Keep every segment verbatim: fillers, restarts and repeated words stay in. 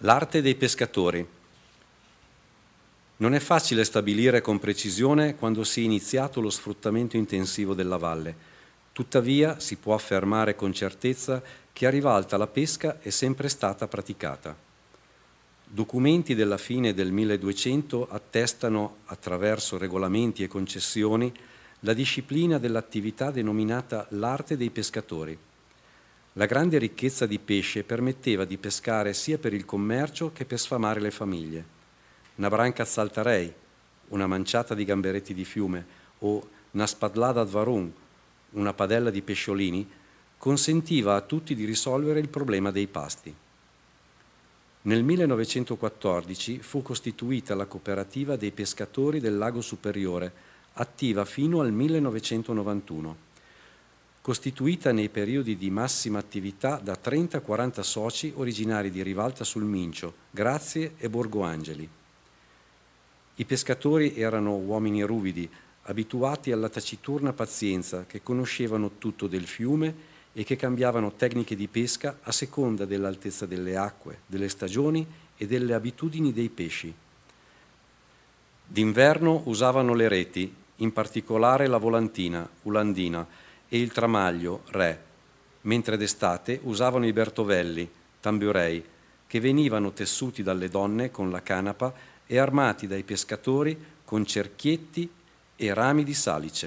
L'arte dei pescatori. Non è facile stabilire con precisione quando si è iniziato lo sfruttamento intensivo della valle. Tuttavia si può affermare con certezza che a Rivalta la pesca è sempre stata praticata. Documenti della fine del milleduecento attestano, attraverso regolamenti e concessioni, la disciplina dell'attività denominata l'arte dei pescatori. La grande ricchezza di pesce permetteva di pescare sia per il commercio che per sfamare le famiglie. Una branca saltarei, una manciata di gamberetti di fiume o una spadlada dvarun, una padella di pesciolini, consentiva a tutti di risolvere il problema dei pasti. Nel millenovecentoquattordici fu costituita la cooperativa dei pescatori del Lago Superiore, attiva fino al millenovecentonovantuno. Costituita nei periodi di massima attività da trenta quaranta soci originari di Rivalta sul Mincio, Grazie e Borgo Angeli. I pescatori erano uomini ruvidi, abituati alla taciturna pazienza, che conoscevano tutto del fiume e che cambiavano tecniche di pesca a seconda dell'altezza delle acque, delle stagioni e delle abitudini dei pesci. D'inverno usavano le reti, in particolare la volantina, ulandina, e il tramaglio, re, mentre d'estate usavano i bertovelli, tamburei, che venivano tessuti dalle donne con la canapa e armati dai pescatori con cerchietti e rami di salice.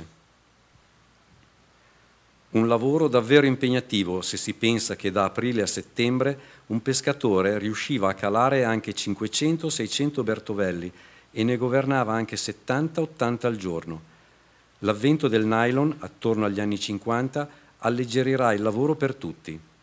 Un lavoro davvero impegnativo se si pensa che da aprile a settembre un pescatore riusciva a calare anche cinquecento seicento bertovelli e ne governava anche settanta ottanta al giorno. L'avvento del nylon, attorno agli anni cinquanta, alleggerirà il lavoro per tutti.